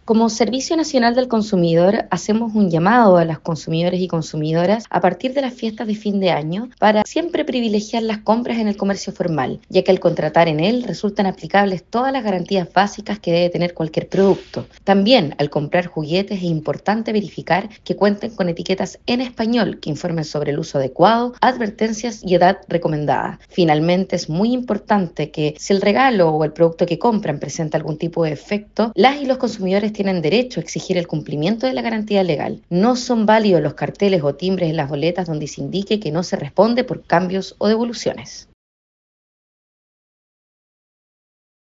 Como Servicio Nacional del Consumidor, hacemos un llamado a los consumidores y consumidoras a partir de las fiestas de fin de año para siempre privilegiar las compras en el comercio formal, ya que al contratar en él resultan aplicables todas las garantías básicas que debe tener cualquier producto. También, al comprar juguetes es importante verificar que cuenten con etiquetas en español que informen sobre el uso adecuado, advertencias y edad recomendada. Finalmente, es muy importante que si el regalo o el producto que compran presenta algún tipo de efecto, las y los consumidores tienen derecho a exigir el cumplimiento de la garantía legal. No son válidos los carteles o timbres en las boletas donde se indique que no se responde por cambios o devoluciones.